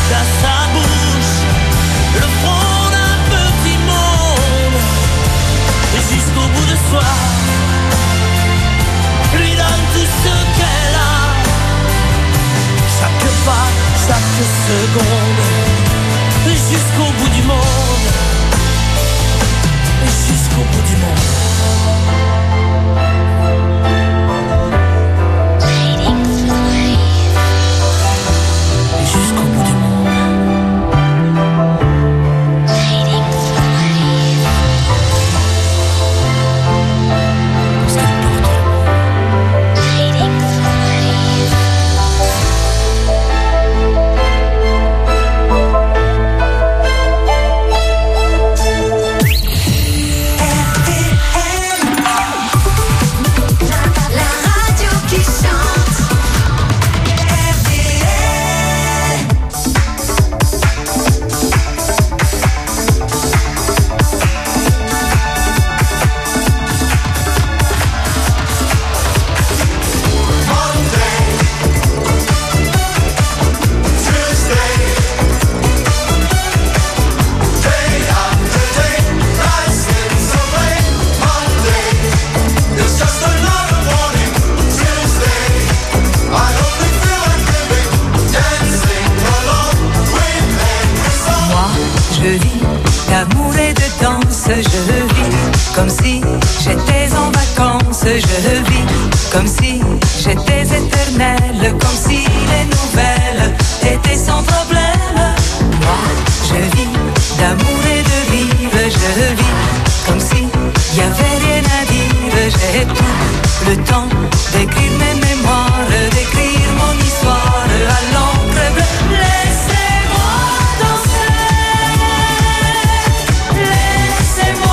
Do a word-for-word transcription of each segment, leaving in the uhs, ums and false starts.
à sa bouche le front d'un petit monde, et jusqu'au bout de soi lui donne tout ce qu'elle a. Chaque pas, chaque seconde, et jusqu'au bout du monde, et jusqu'au bout du monde. Comme si j'étais en vacances, je vis comme si j'étais éternelle, comme si les nouvelles étaient sans problème. Moi, je vis d'amour et de rire, je vis comme si y avait rien à dire. J'ai tout le temps d'écrire mes mémoires, d'écrire mon histoire à l'encre bleue. Laissez-moi danser, laissez-moi.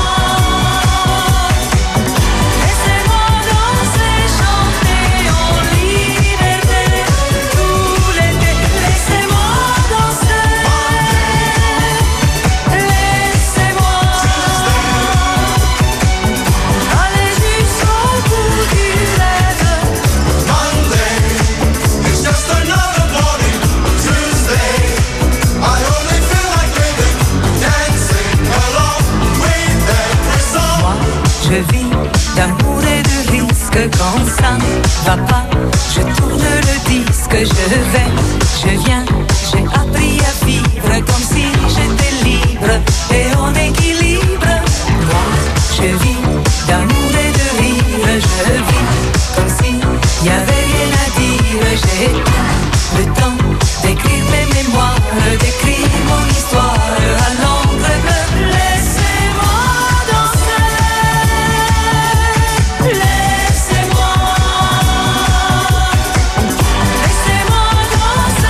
Je vis d'amour et de risque, quand ça va pas, je tourne le disque, je vais, je viens, j'ai appris à vivre comme si j'étais libre et en équilibre. Moi, je vis d'amour et de rire, je vis comme si y avait rien à dire. J'ai le temps d'écrire mes mémoires, d'écrire mon histoire à l'encre bleue. Laissez-moi danser, laissez-moi, laissez-moi danser.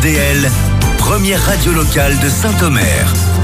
D L, première radio locale de Saint-Omer.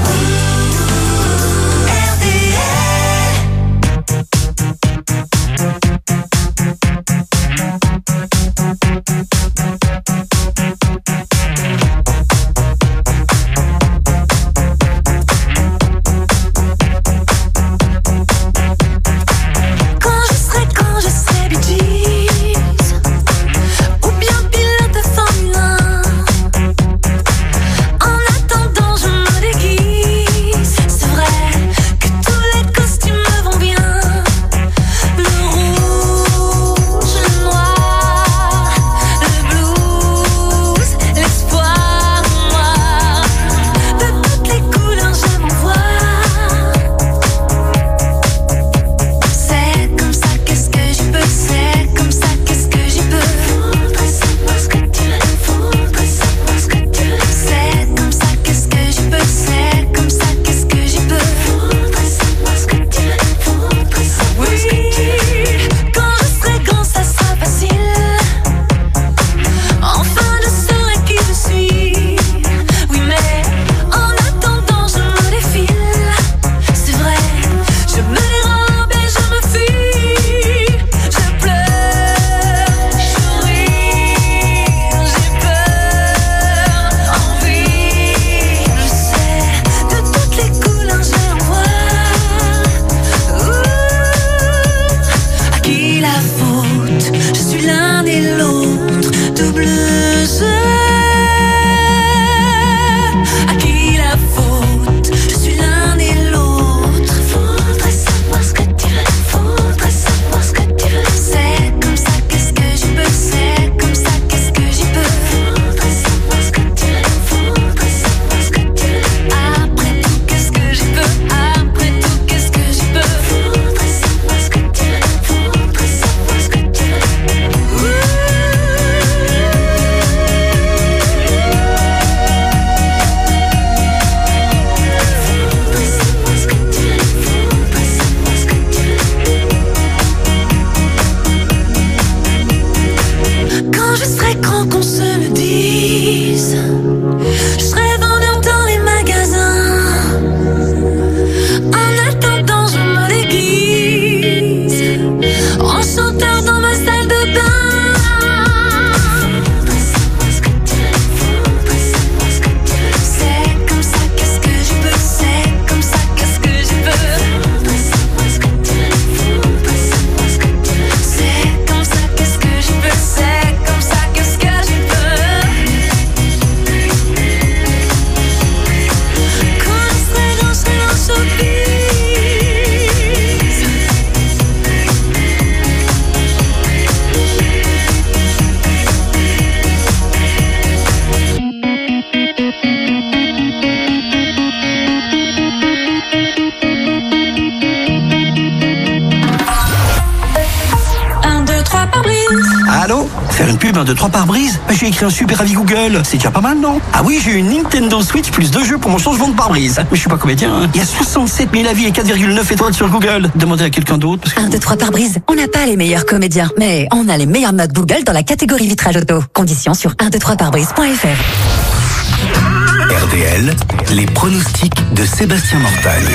Faire une pub un, deux, trois pare-brise, bah, j'ai écrit un super avis Google. C'est déjà pas mal, non? Ah oui, j'ai une Nintendo Switch plus deux jeux pour mon changement de pare-brise. Mais je suis pas comédien, hein. Il y a soixante-sept mille avis et quatre virgule neuf étoiles sur Google. Demandez à quelqu'un d'autre. Parce que... un, deux, trois pare-brise. On n'a pas les meilleurs comédiens, mais on a les meilleures notes Google dans la catégorie vitrage auto. Conditions sur un, deux, trois pare-brise point f r. R D L, les pronostics de Sébastien Mortagne.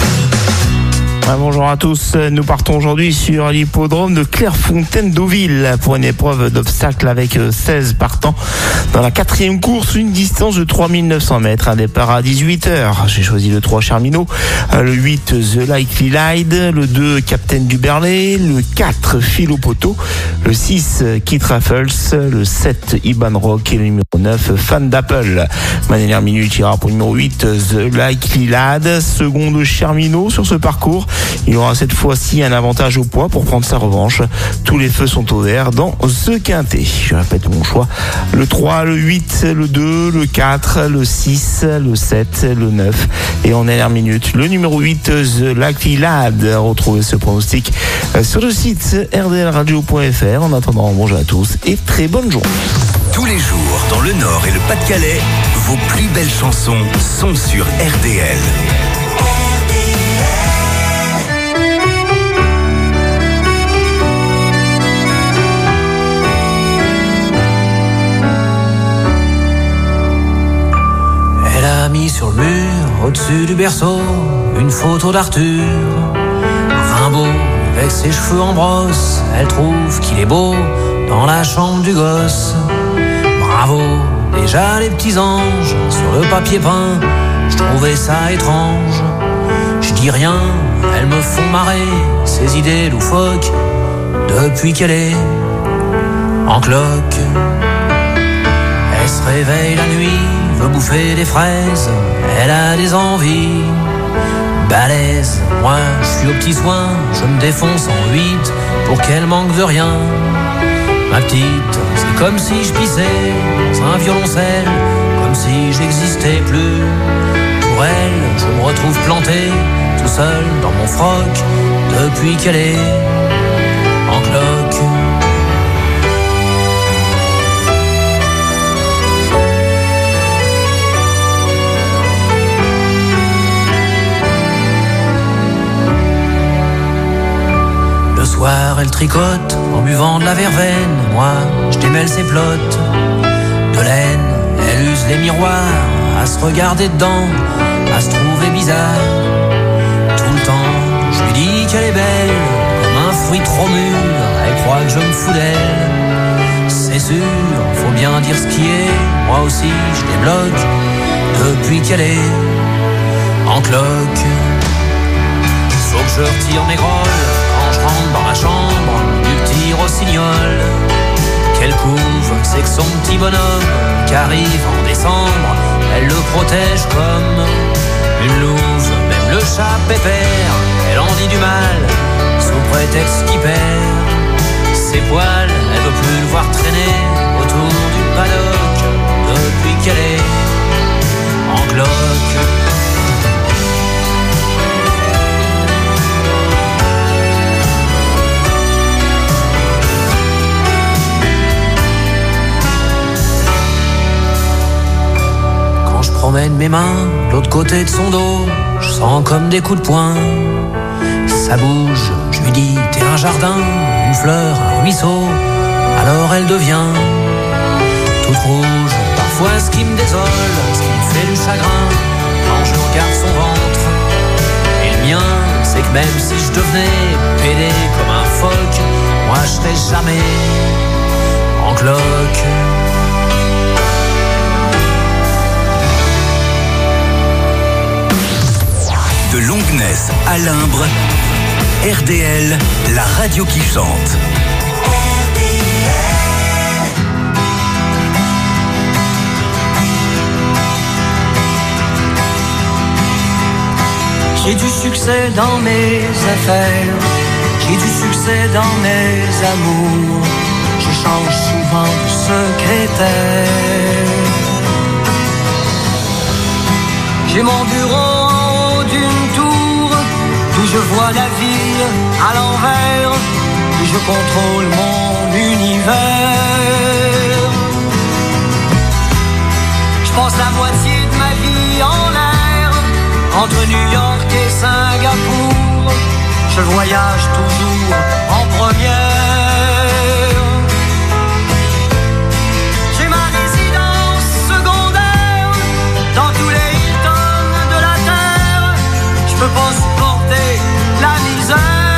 Ah, bonjour à tous, nous partons aujourd'hui sur l'hippodrome de Clairefontaine-Deauville pour une épreuve d'obstacle avec seize partants. Dans la quatrième course, une distance de trois mille neuf cents mètres, un départ à dix-huit heures. J'ai choisi le trois Charmino, le huit The Likely Light, le deux Captain Duberlet, le quatre Philo Poto, le six Kit Raffles, le sept Iban Rock et le numéro neuf Fan d'Apple. Ma dernière minute ira pour le numéro huit The Likely Lad, seconde Charmino sur ce parcours. Il aura cette fois-ci un avantage au poids pour prendre sa revanche. Tous les feux sont au vert dans ce quintet. Je répète mon choix. Le trois, le huit, le deux, le quatre, le six, le sept, le neuf. Et en dernière minute, le numéro huit, The Likely Lad. Retrouvez ce pronostic sur le site r d l radio point f r. En attendant, bonjour à tous et très bonne journée. Tous les jours, dans le Nord et le Pas-de-Calais, vos plus belles chansons sont sur R D L. sur le mur, au-dessus du berceau, une photo d'Arthur. Rimbaud, avec ses cheveux en brosse, elle trouve qu'il est beau dans la chambre du gosse. Bravo, déjà les petits anges sur le papier peint, je trouvais ça étrange. Je dis rien, elles me font marrer, ces idées loufoques, depuis qu'elle est en cloque. Elle se réveille la nuit, veut bouffer des fraises, elle a des envies balèzes. Moi, je suis au petit soin, je me défonce en huit pour qu'elle manque de rien. Ma petite, c'est comme si je pissais dans un violoncelle, comme si j'existais plus. Pour elle, je me retrouve planté, tout seul dans mon froc, depuis qu'elle est en cloque. Le soir, elle tricote en buvant de la verveine. Moi, je démêle ses plottes de laine. Elle use les miroirs à se regarder dedans, à se trouver bizarre. Tout le temps, je lui dis qu'elle est belle, comme un fruit trop mûr. Elle croit que je me fous d'elle. C'est sûr, faut bien dire ce qui est. Moi aussi, je débloque depuis qu'elle est en cloque. Faut que je retire mes grolles quand je rentre dans la chambre du petit rossignol. Qu'elle couvre, c'est que son petit bonhomme qu'arrive en décembre, elle le protège comme une louve. Même le chat pépère, elle en dit du mal sous prétexte qu'il perd ses poils. Elle veut plus le voir traîner autour du paddock depuis qu'elle est en cloque. Je promène mes mains de l'autre côté de son dos, je sens comme des coups de poing. Ça bouge, je lui dis t'es un jardin, une fleur, un ruisseau. Alors elle devient toute rouge. Parfois ce qui me désole, ce qui me fait du chagrin, quand je regarde son ventre et le mien, c'est que même si je devenais pédé comme un phoque, moi je serais jamais en cloque. De Longnes à Limbre, R D L, la radio qui chante. J'ai du succès dans mes affaires, j'ai du succès dans mes amours. Je change souvent de secrétaire. J'ai mon bureau en haut d'une tour, d'où je vois la ville à l'envers, et je contrôle mon univers. Je passe la moitié de ma vie en l'air, entre New York et Singapour. Je voyage toujours en première. J'ai ma résidence secondaire dans tous les Hilton de la terre. Je peux pas supporter la misère.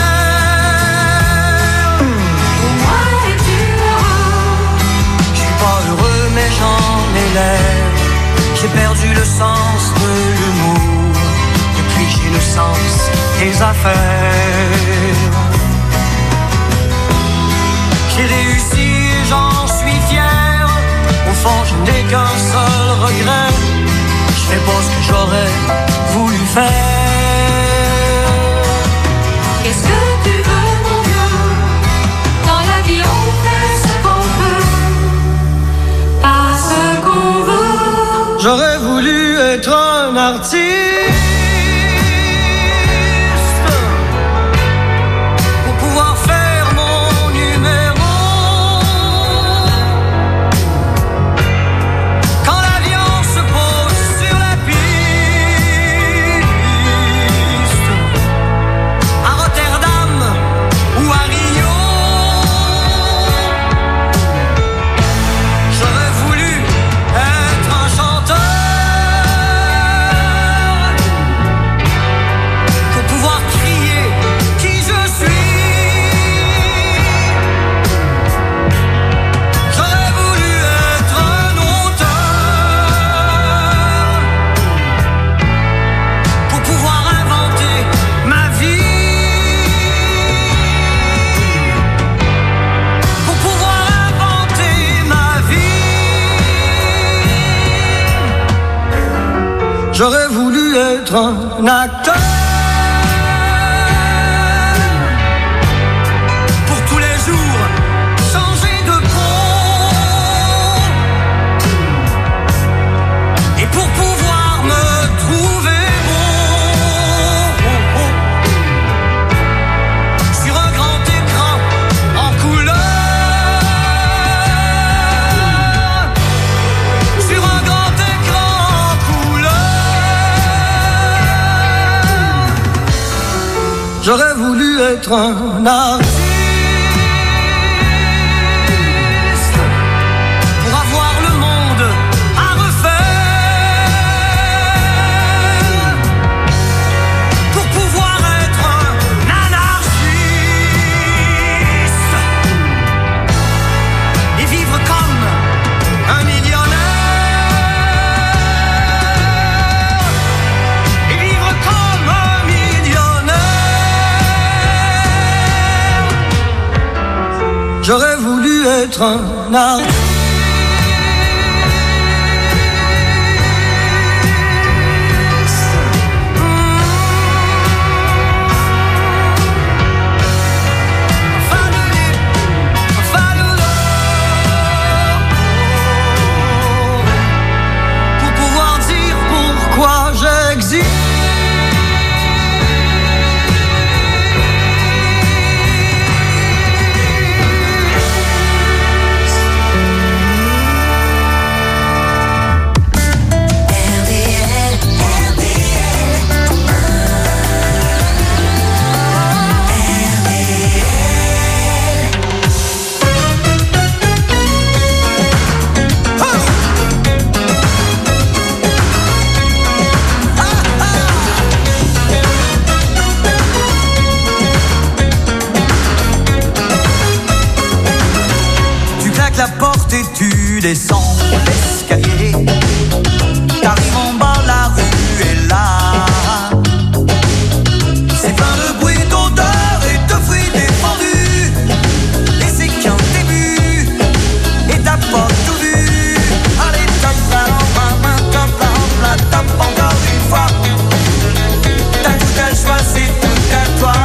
Moi es-tu heureux? Je suis pas heureux mais j'en ai l'air. J'ai perdu le sens de l'humour depuis que j'ai le sens des affaires. J'ai réussi et j'en suis fier. Au fond je n'ai qu'un seul regret, je fais pas ce que j'aurais voulu faire. Qu'est-ce que tu veux mon vieux? Dans la vie on fait ce qu'on peut, pas ce qu'on veut. J'aurais voulu être un artiste pour pouvoir faire mon numéro. Quand l'avion se pose sur la piste, être un acteur. Pour tous les jours, changer de peau. Et pour pouvoir me trouver beau. Sur un grand écran en couleur. Sur un grand écran en couleur. J'aurais voulu être un artiste pour avoir le monde à refaire, pour pouvoir être un anarchiste et vivre comme un millionnaire, et vivre comme un millionnaire. J'aurais voulu être un artiste. Pour pouvoir dire pourquoi j'existe. Tu claques la porte et tu descends l'escalier. T'arrives en bas, la rue est là. C'est plein de bruit, d'odeur et de fruits défendus. Et c'est qu'un début, et t'as pas tout vu. Allez, top la main, top la top encore une fois. T'as tout à choix, c'est tout à toi.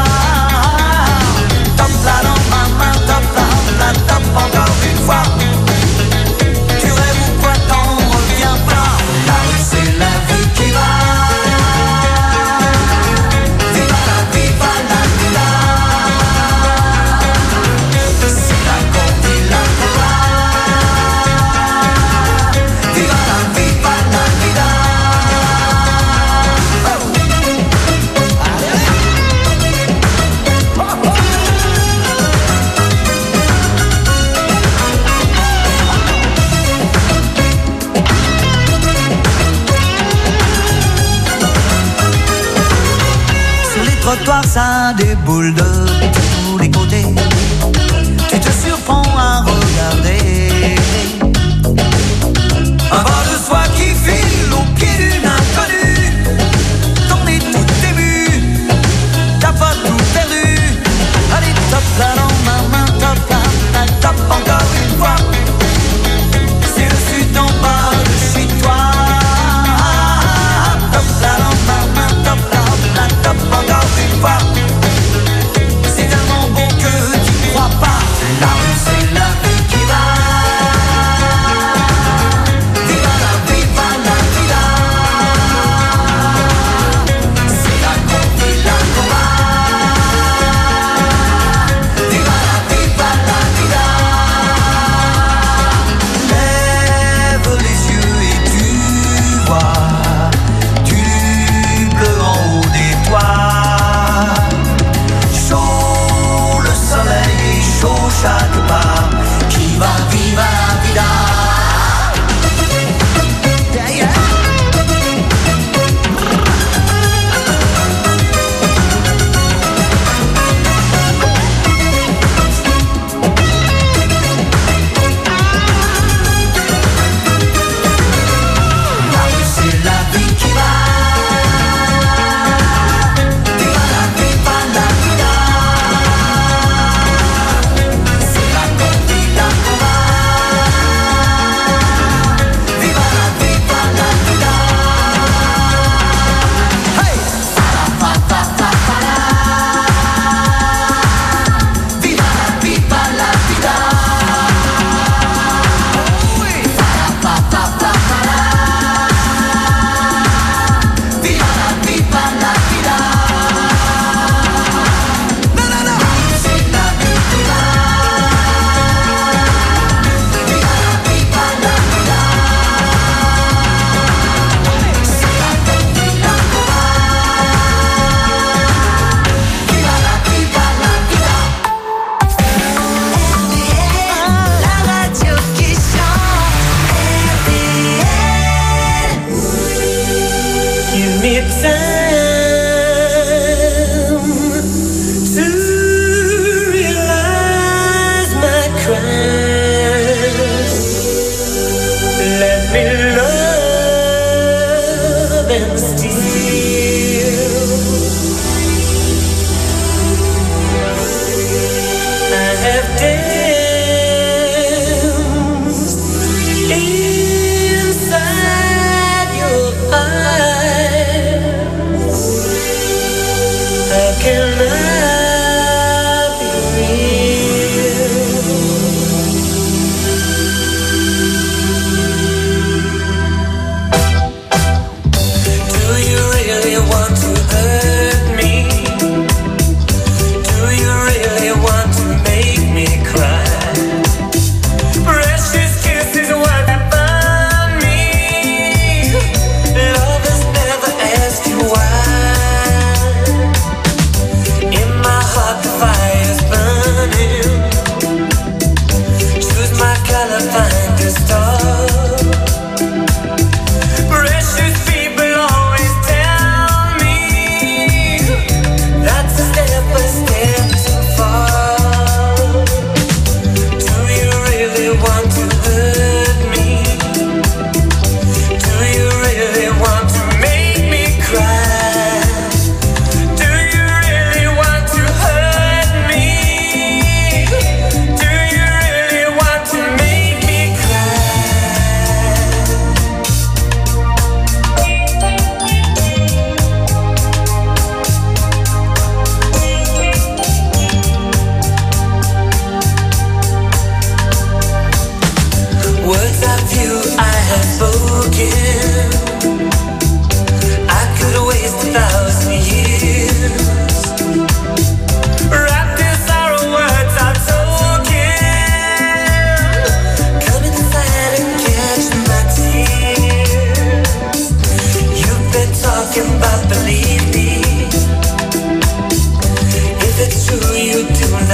Top la main, top la top encore une fois. Tu rêves ou quoi, t'en reviens pas. La rue c'est la vie qui va. Viva la, viva la vida. C'est la courte et la cola. Viva la, viva la vida. Oh. Allez, allez. Oh, oh. Sur les trottoirs, ça déboule de tous les côtés. Tu te surprends à regarder un bras de soie qui file au pied d'une inconnue. T'en es tout ému, t'as pas tout perdu. Allez, top la main, main, top la, la top encore une fois. C'est le sud en bas de chez toi. Top la main, main, top la, la top encore une fois. C'est un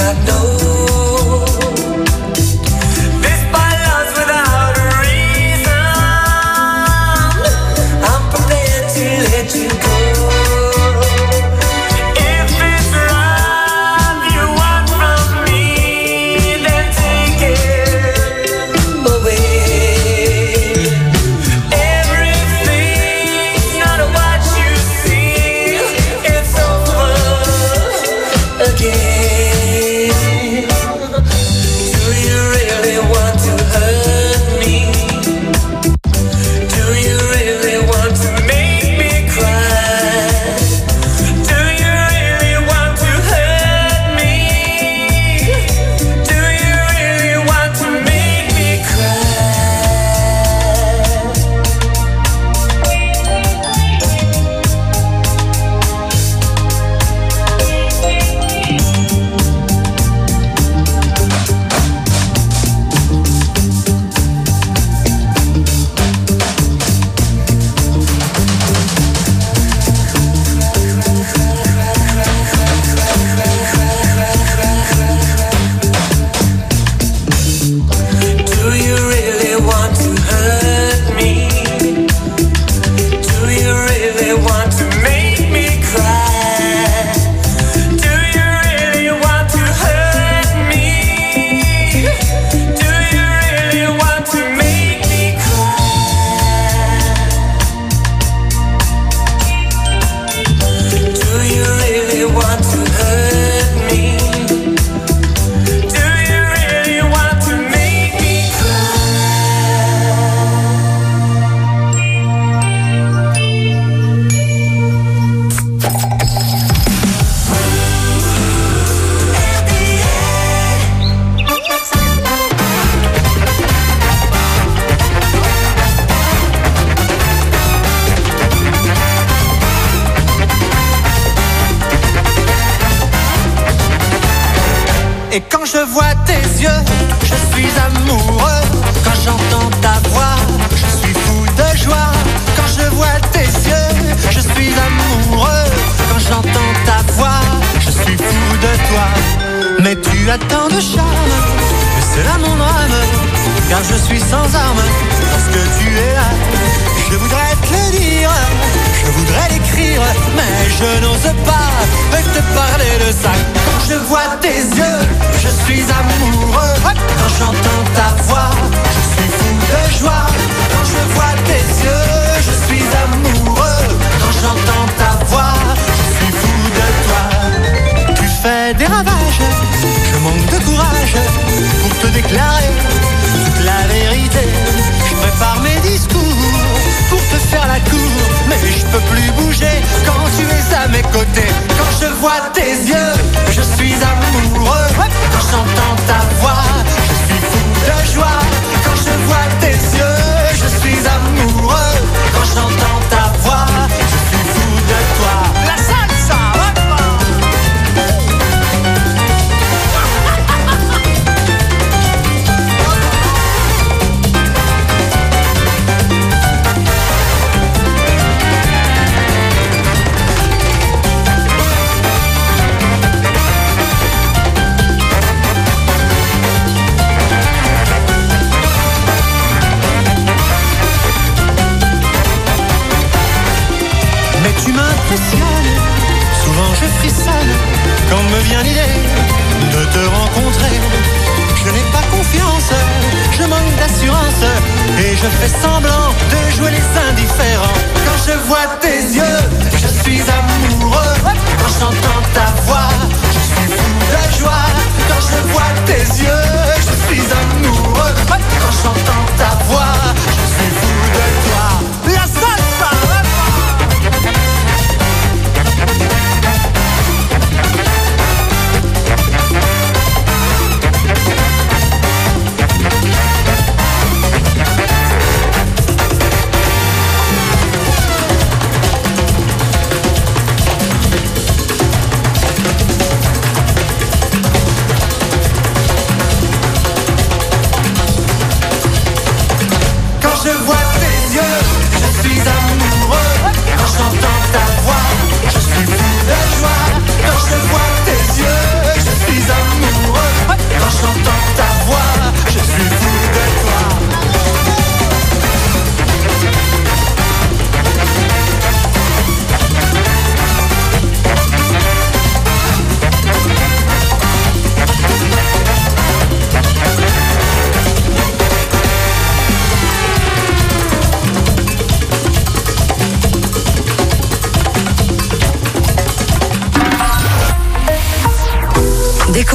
Et quand je vois tes yeux, je suis amoureux. Quand j'entends ta voix, je suis fou de joie. Quand je vois tes yeux, je suis amoureux. Quand j'entends ta voix, je suis fou de toi. Mais tu as tant de charme, que c'est là mon drame. Car je suis sans armes, parce que tu es là. Je voudrais te le dire, je voudrais l'écrire, mais je n'ose pas te parler de ça. Quand je vois tes yeux, je suis amoureux. Quand j'entends ta voix, je suis fou de joie. Quand je vois tes yeux, je suis amoureux. Quand j'entends ta voix, je suis fou de toi. Tu fais des ravages, je manque de courage pour te déclarer toute la vérité. Je prépare mes discours pour te faire la cour, mais je peux plus bouger quand tu es à mes côtés. Quand je vois tes yeux, je suis amoureux.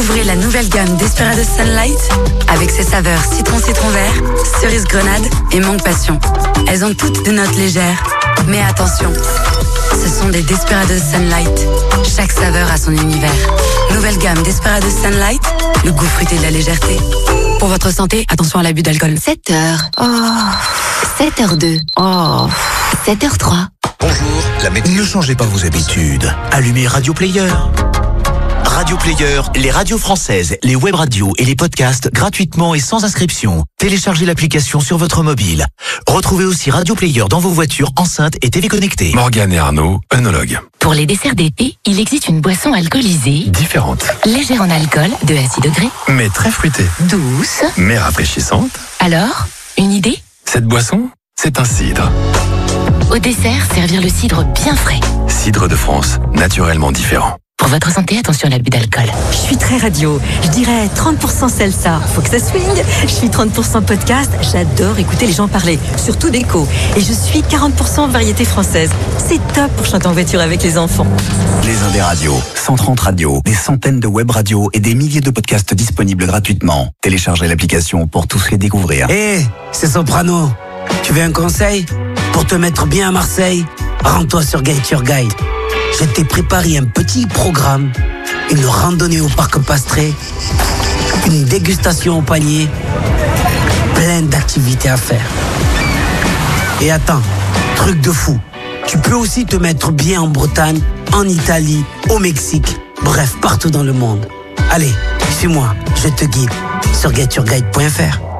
Découvrez la nouvelle gamme Desperados Sunlight avec ses saveurs citron citron vert, cerise grenade et mangue passion. Elles ont toutes des notes légères. Mais attention, ce sont des Desperados Sunlight. Chaque saveur a son univers. Nouvelle gamme Desperados Sunlight, le goût fruité de la légèreté. Pour votre santé, attention à l'abus d'alcool. sept heures. Oh. sept heures deux. Oh. sept heures trois. Bonjour, la météo. Ne changez pas vos habitudes. Allumez Radio Player. Radio Player, les radios françaises, les web radios et les podcasts gratuitement et sans inscription. Téléchargez l'application sur votre mobile. Retrouvez aussi Radio Player dans vos voitures, enceintes et télé connectées. Morgane et Arnaud, œnologues. Pour les desserts d'été, il existe une boisson alcoolisée. Différente. Légère en alcool, de à six degrés. Mais très fruitée. Douce. Mais rafraîchissante. Alors, une idée? Cette boisson, c'est un cidre. Au dessert, servir le cidre bien frais. Cidre de France, naturellement différent. Pour votre santé, attention à l'abus d'alcool. Je suis très radio. Je dirais trente pour cent salsa. Faut que ça swing. Je suis trente pour cent podcast. J'adore écouter les gens parler. Surtout d'écho. Et je suis quarante pour cent variété française. C'est top pour chanter en voiture avec les enfants. Les Indes radios. cent trente radios. Des centaines de web radios et des milliers de podcasts disponibles gratuitement. Téléchargez l'application pour tous les découvrir. Hé, hey, c'est Soprano. Tu veux un conseil? Pour te mettre bien à Marseille, rends-toi sur Get Your Guide. Je t'ai préparé un petit programme, une randonnée au parc Pastré, une dégustation au panier, plein d'activités à faire. Et attends, truc de fou, tu peux aussi te mettre bien en Bretagne, en Italie, au Mexique, bref, partout dans le monde. Allez, suis-moi, je te guide sur get your guide point f r.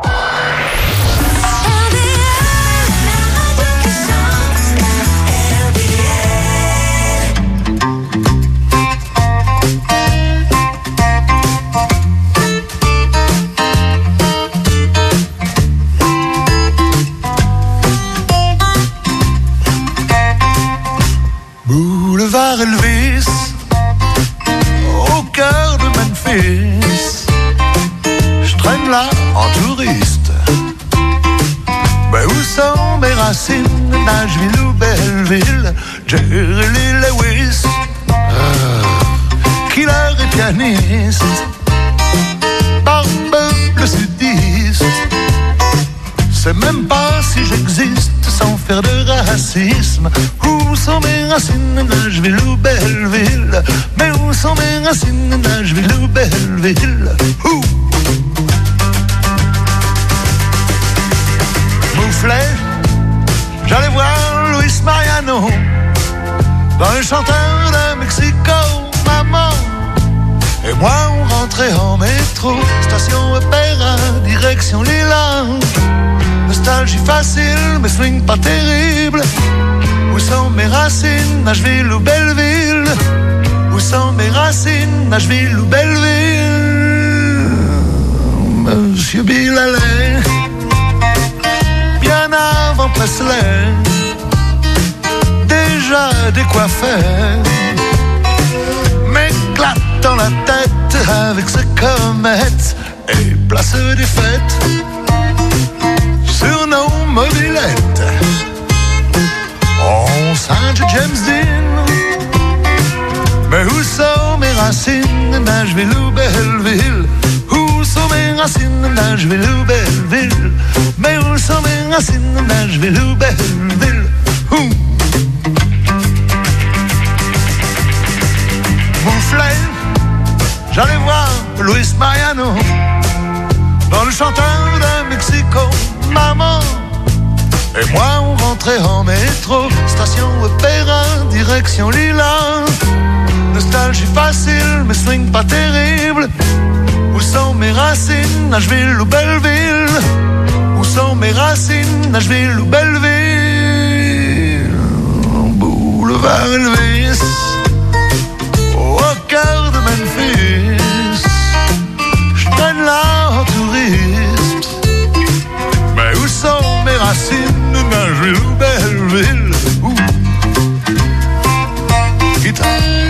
Boulevard Elvis, au cœur de Memphis, je traîne là en touriste. Mais où sont mes racines? Nashville ou Belleville? Jerry Lee Lewis, euh, killer et pianiste, barbe le sudiste. C'est même pas si j'existe sans faire de racisme. Où sont mes racines? Nashville ou Belleville? Mais où sont mes racines? Nashville ou Belleville? Ouh. Mouflet, j'allais voir Luis Mariano dans le chanteur de Mexico, maman. Et moi on rentrait en métro, station Opéra, direction Lila. Nostalgie facile, mais swing pas terrible. Où sont mes racines? Nashville ou Belleville? Où sont mes racines? Nashville ou Belleville? Monsieur Bill allait bien avant Presley, déjà décoiffé, m'éclate dans la tête avec ce comète et place des fêtes sur nos mobilettes. On singe James Dean. Mais où sont mes racines? Nashville ou Belleville? Où sont mes racines? Nashville ou Belleville? Mais où sont mes racines? Nashville ou Belleville? Ouh. Mouflet, j'allais voir Luis Mariano dans le chanteur de Mexico, maman. Et moi on rentrait en métro, station Opéra, direction Lila. Nostalgie facile, mais swing pas terrible. Où sont mes racines? Nashville ou Belleville? Où sont mes racines? Nashville ou Belleville? Boulevard Elvis, au cœur de Memphis, je traîne là en touriste. Mais où sont mes racines? Nashville ou Belleville? Ouh. Guitare.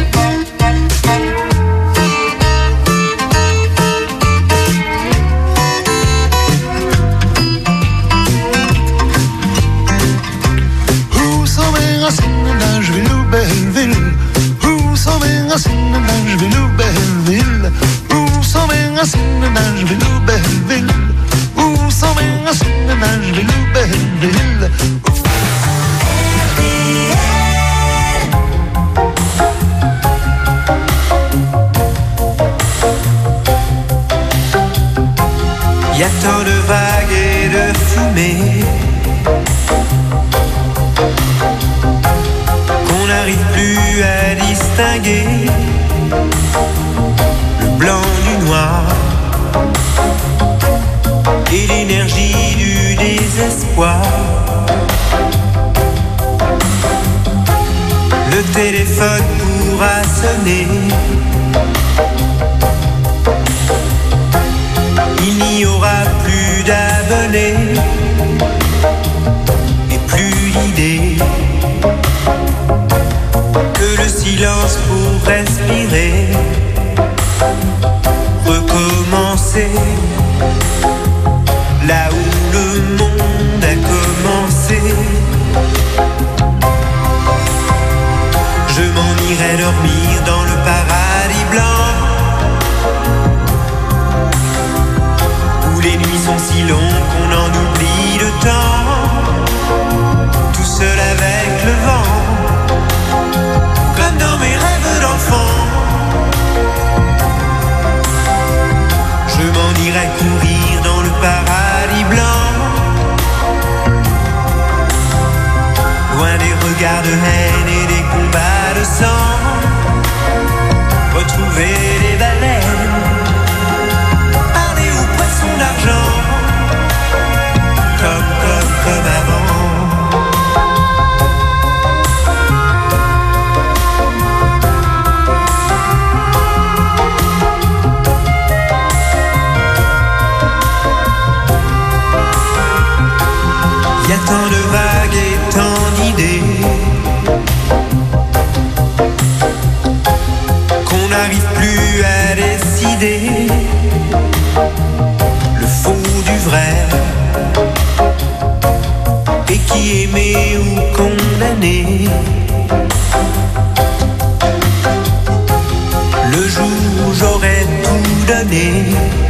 Où sont mes racines? Nashville ou Belleville? Où sont mes racines? Nashville ou Belleville? de Nashville ou Belleville? Où sont mes racines de Nashville ou Belleville? Y a tant de vagues et de fumée qu'on n'arrive plus à distinguer le blanc du noir et l'énergie du désespoir. Le téléphone pourra sonner, il n'y aura plus d'abonnés et plus d'idées que le silence pour respirer, recommencer là où le monde a commencé. Je m'en irai dormir dans le paradis blanc où les nuits sont si longues qu'on en oublie le temps, tout seul avec le vent, comme dans mes rêves d'enfant. Je m'en irai courir dans le paradis blanc, loin des regards de haine et des combats de sang, retrouver les baleines, parler aux poissons d'argent, comme, comme, comme avant. Y a tant de vagues et tant d'idées qu'on n'arrive plus à décider le faux du vrai, et qui aimé ou condamné. Le jour où j'aurais tout donné,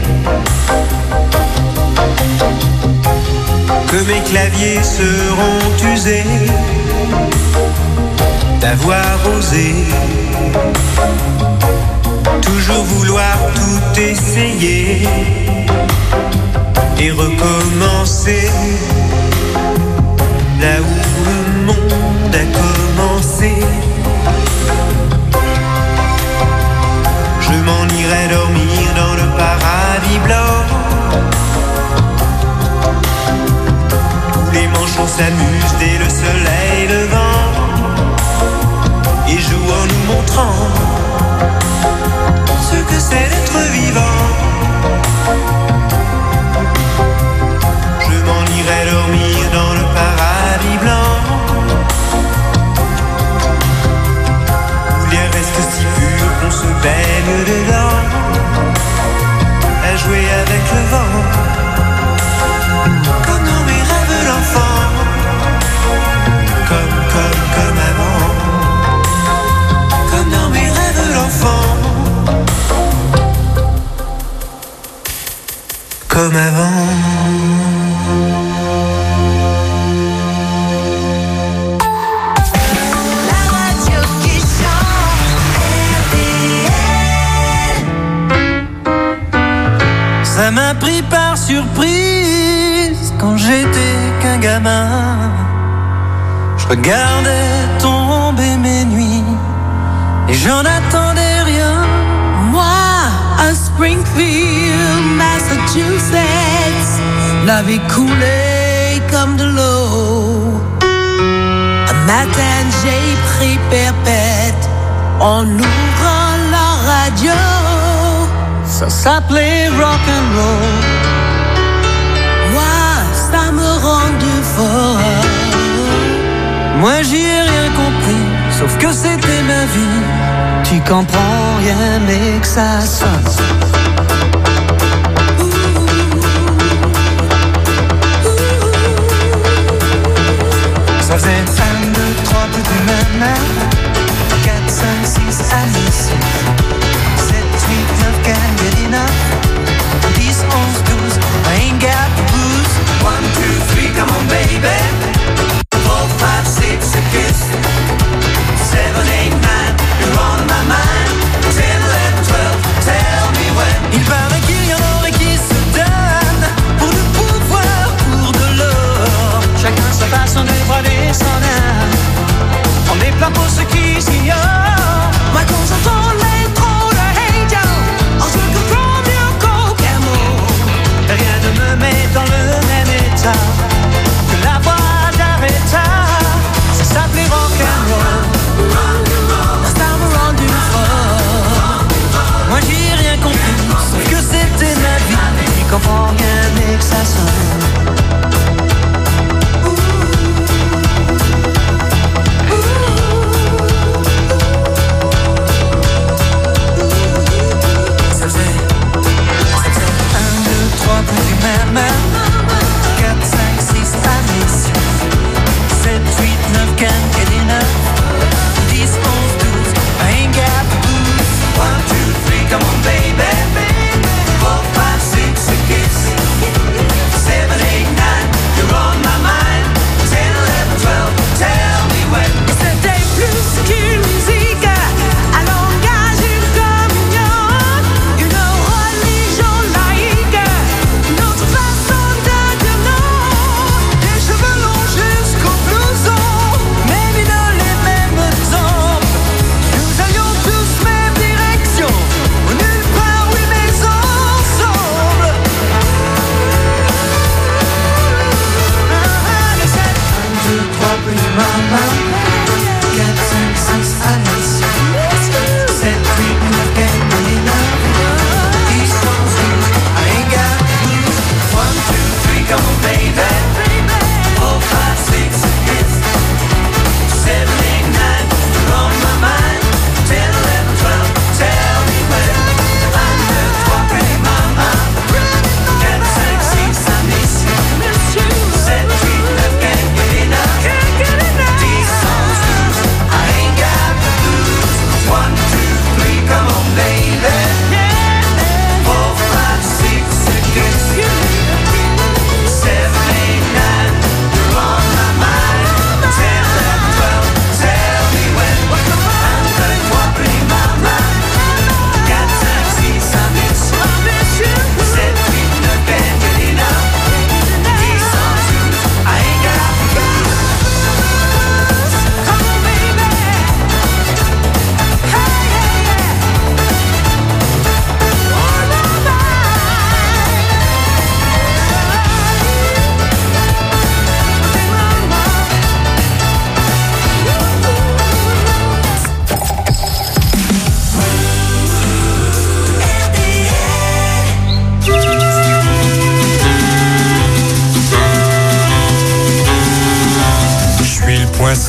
que mes claviers seront usés d'avoir osé toujours vouloir tout essayer et recommencer là où le monde a commencé. Je m'en irai dormir dans le paradis blanc, les manchots s'amusent dès le soleil levant et jouent en nous montrant ce que c'est d'être vivant. Je m'en irai dormir dans le paradis blanc, où l'air reste si pur qu'on se baigne dedans, à jouer avec le vent, comme dans mes rêves d'enfant, comme, comme, comme avant, comme dans mes rêves d'enfant, comme avant. Ça m'a pris par surprise quand j'étais qu'un gamin. Je regardais tomber mes nuits et j'en attendais rien. Moi, à Springfield, Massachusetts, la vie coulait comme de l'eau. Un matin, j'ai pris perpète en ouvrant la radio. Ça s'appelait rock'n'roll. Moi, ça me rendait fort. Moi, j'y ai rien compris, sauf que c'était ma vie. Tu comprends rien, mais que ça sonne. Ça faisait un, deux, trois, plus de nana, quatre, cinq, six, allez, sept, huit, neuf, can't get enough.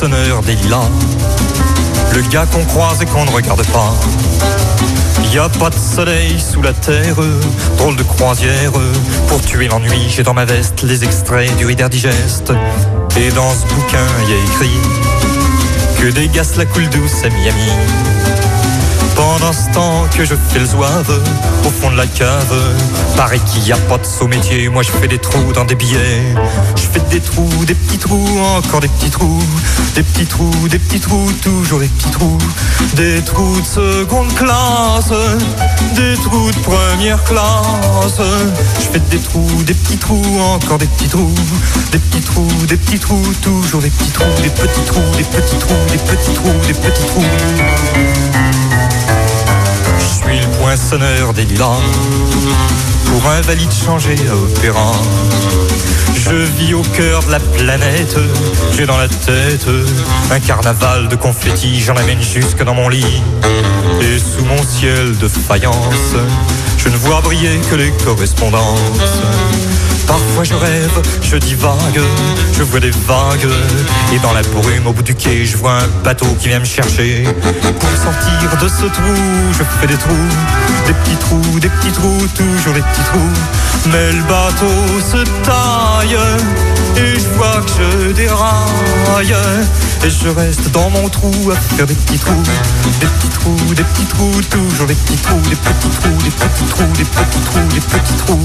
poinçonneur des lilas, le gars qu'on croise et qu'on ne regarde pas. Y a pas de soleil sous la terre, drôle de croisière. Pour tuer l'ennui, j'ai dans ma veste les extraits du Reader Digest. Et dans ce bouquin, y a écrit que des gars la coule douce à Miami. Pendant ce temps que je fais le zouave au fond de la cave, paraît qu'il n'y a pas de saut métier. Moi je fais des trous dans des billets. Je fais des trous, des petits trous, encore des petits trous. Des petits trous, des petits trous, toujours des petits trous. Des trous de seconde classe, des trous de première classe. Je fais des trous, des petits trous, encore des petits trous. Des petits trous, des petits trous, toujours des petits trous. Des petits trous, des petits trous, des petits trous, des petits trous. Je suis le poinçonneur des lilas, pour un valide changé à opéra. Je vis au cœur de la planète, j'ai dans la tête un carnaval de confettis, j'en amène jusque dans mon lit. Et sous mon ciel de faïence, je ne vois briller que les correspondances. Parfois je rêve, je divague, je vois des vagues. Et dans la brume au bout du quai, je vois un bateau qui vient me chercher. Pour sortir de ce trou, je fais des trous. Des petits trous, des petits trous, toujours des petits trous. Mais le bateau se taille et je vois que je déraille. Et je reste dans mon trou à faire des petits trous. Des petits trous, des petits trous, toujours des petits trous. Des petits trous, des petits trous, des petits trous, des petits trous.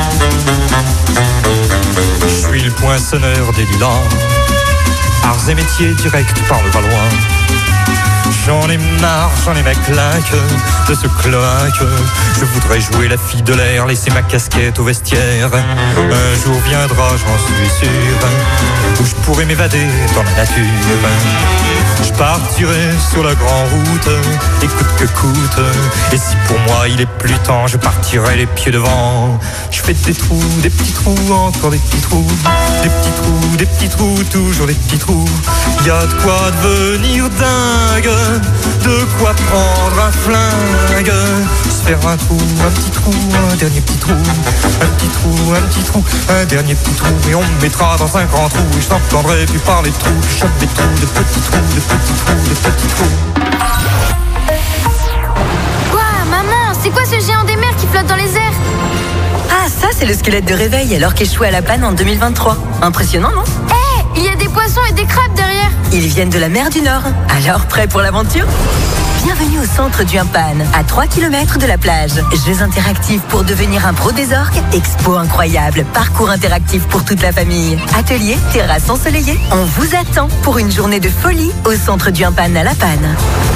Je suis le poinçonneur des lilas, arts et métiers direct par le Valois. J'en ai marre, j'en ai ma claque de ce cloaque. Je voudrais jouer la fille de l'air, laisser ma casquette au vestiaire. Un jour viendra, j'en suis sûr, où je pourrai m'évader dans la nature. Je partirai sur la grande route, et coûte que coûte. Et si pour moi il est plus temps, je partirai les pieds devant. Je fais des trous, des petits trous, encore des petits trous. Des petits trous, des petits trous, toujours des petits trous. Y a de quoi devenir dingue, de quoi prendre un flingue. Se faire un trou, un petit trou, un dernier petit trou. Un petit trou, un petit trou, un dernier petit trou. Et on me mettra dans un grand trou, et je n'entendrai plus parler de trous. Je chope des trous, de petits trous, de petits trous, de petits trous. Quoi, maman, c'est quoi ce géant des mers qui flotte dans les airs? Ah, ça c'est le squelette de réveil alors qu'échoué à la panne en deux mille vingt-trois. Impressionnant, non? Hé, hey, il y a des poissons et des crabes derrière. Ils viennent de la mer du Nord. Alors, prêt pour l'aventure? Bienvenue au centre du Humpan, à trois kilomètres de la plage. Jeux interactifs pour devenir un pro des orques, expo incroyable, parcours interactif pour toute la famille, atelier, terrasse ensoleillée. On vous attend pour une journée de folie au centre du Humpan à La Panne.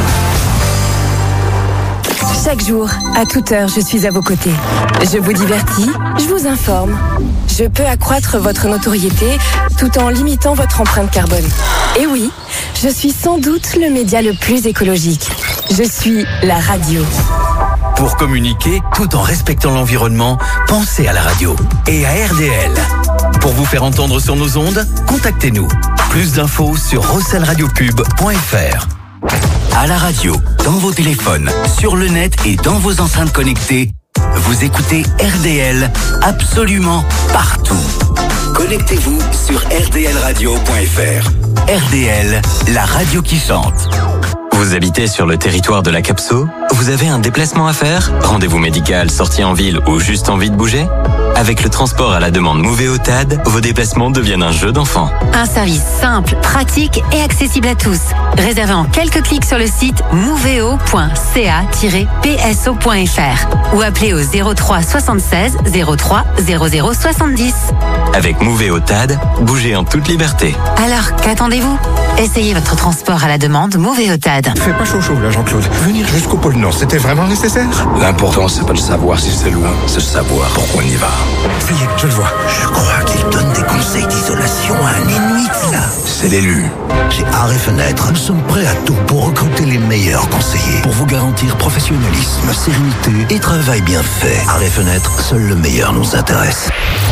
Chaque jour, à toute heure, je suis à vos côtés. Je vous divertis, je vous informe. Je peux accroître votre notoriété tout en limitant votre empreinte carbone. Et oui, je suis sans doute le média le plus écologique. Je suis la radio. Pour communiquer tout en respectant l'environnement, pensez à la radio et à R D L. Pour vous faire entendre sur nos ondes, contactez-nous. Plus d'infos sur rossel radio pub point f r. À la radio, dans vos téléphones, sur le net et dans vos enceintes connectées, vous écoutez R D L absolument partout. Connectez-vous sur r d l radio point f r. R D L, la radio qui chante. Vous habitez sur le territoire de la Capso? Vous avez un déplacement à faire? Rendez-vous médical, sortie en ville ou juste envie de bouger? Avec le transport à la demande Moveo T A D, vos déplacements deviennent un jeu d'enfant. Un service simple, pratique et accessible à tous. Réservé en quelques clics sur le site moveo point c a tiret p s o point f r ou appelez au zéro trois soixante-seize zéro trois zéro zéro soixante-dix. Avec Moveo T A D, bougez en toute liberté. Alors, qu'attendez-vous? Essayez votre transport à la demande Moveo T A D. Fais pas chaud chaud là, Jean-Claude. Venir jusqu'au pôle Nord, c'était vraiment nécessaire? L'important, c'est pas de savoir si c'est loin, c'est de savoir pourquoi on y va. Ça y est, je le vois. Je crois qu'il donne des conseils d'isolation à un Inuit, là. C'est l'élu. Chez Arrêt Fenêtre, nous sommes prêts à tout pour recruter les meilleurs conseillers. Pour vous garantir professionnalisme, sérénité et travail bien fait. Arrêt Fenêtre, seul le meilleur nous intéresse.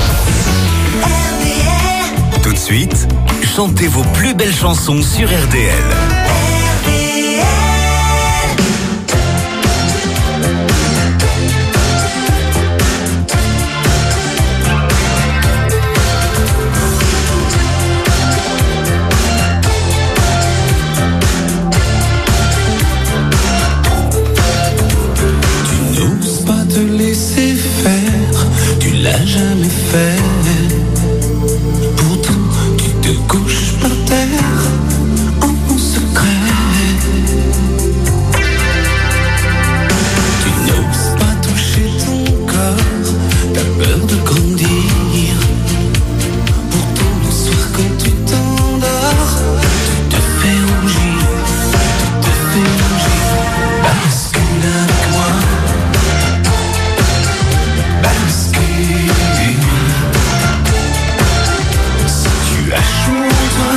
Tout de suite, chantez vos plus belles chansons sur R D L. l'as jamais fait. Pourtant, tu te couches par terre en secret. Tu n'oses pas toucher ton corps, t'as peur de grandir. Pourtant, le soir quand tu t'endors, tu te fais rougir, tu te fais rougir. Bascule avec moi, bascule. Si tu as chaud,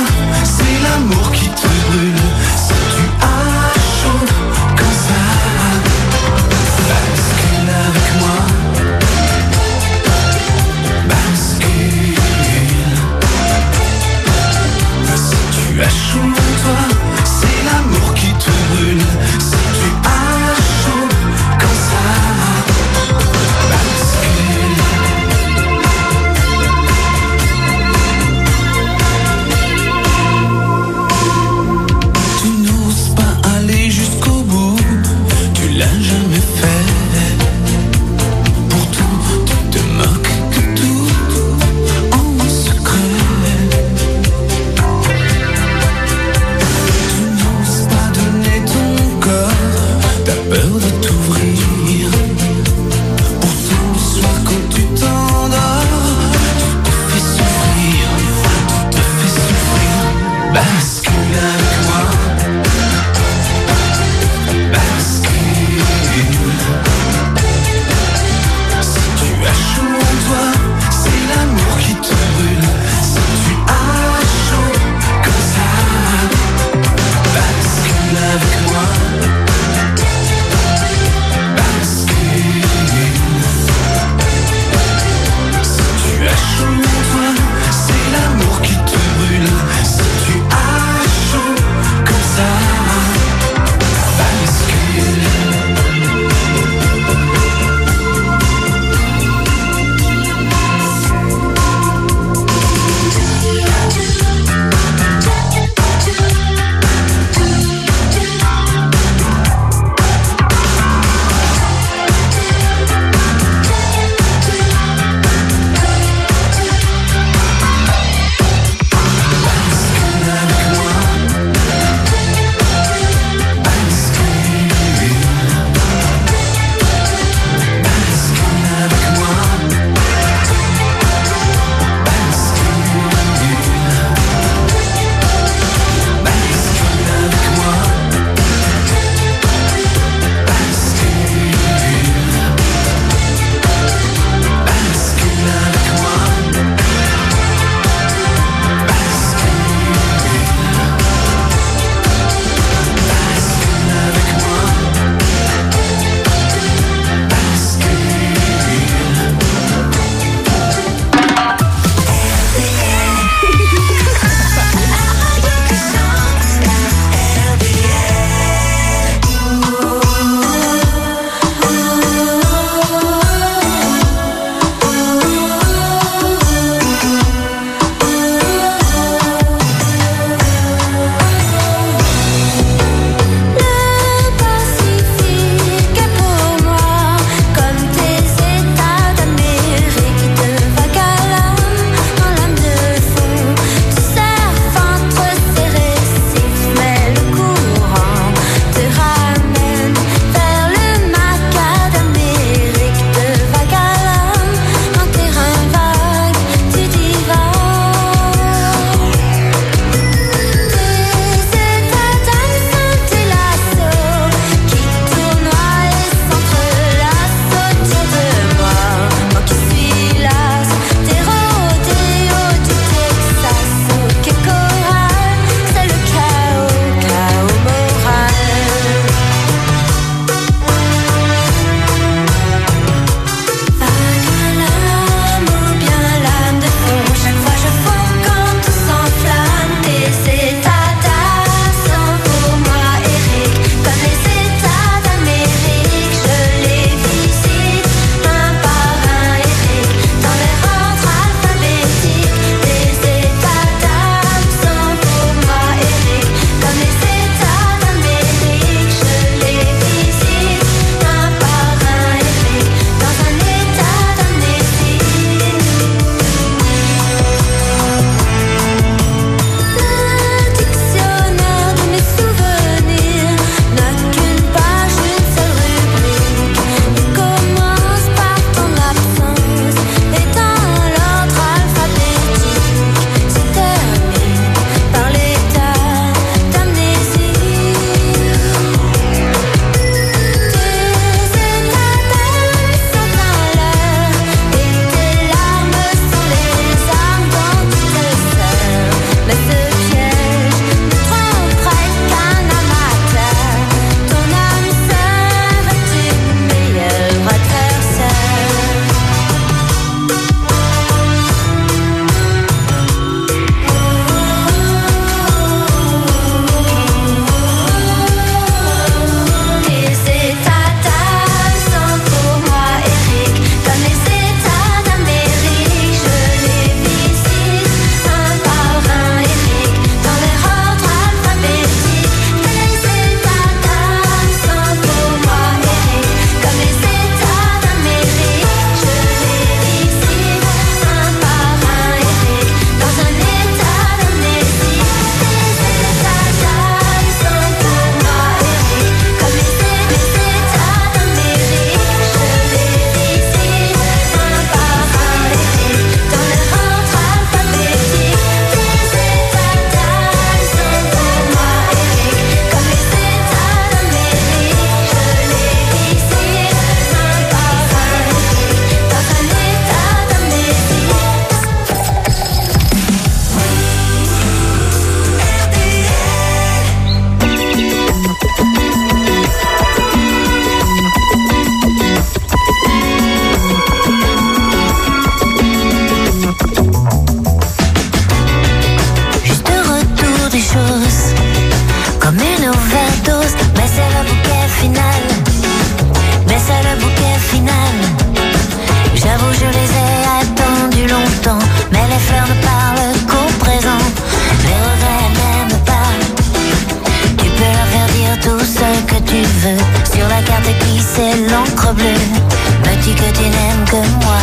lèvres bleues me dit que tu n'aimes que moi.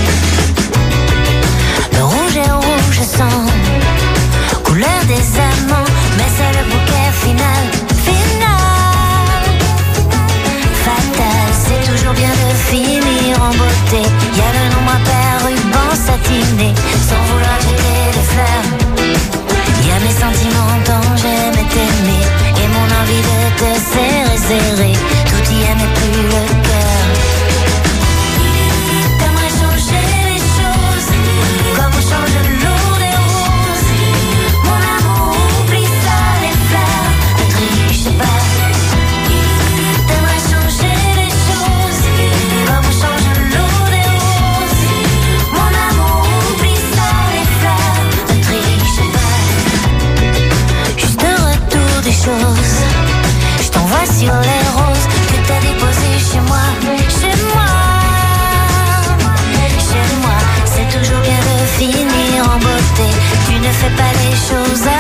Le rouge est rouge sang, couleur des amants, mais c'est le bouquet final, final, fatal. C'est toujours bien de finir en beauté. Y a le nombre impair, ruban satiné, sans vouloir jeter des fleurs. Y a mes sentiments dont j'aimais t'aimer, et mon envie de te serrer, serrer. Tout y est mais plus le cœur. T'aimerais changer les choses, comme on change l'eau des roses. Mon amour, oublie ça, les fleurs, ne triche pas. T'aimerais changer les choses, comme on change l'eau des roses. Mon amour, oublie ça, les fleurs, ne triche pas. Juste un retour des choses, je t'envoie sur les roses que t'as déposées chez moi, chez moi, chez moi. C'est toujours bien de finir en beauté. Tu ne fais pas les choses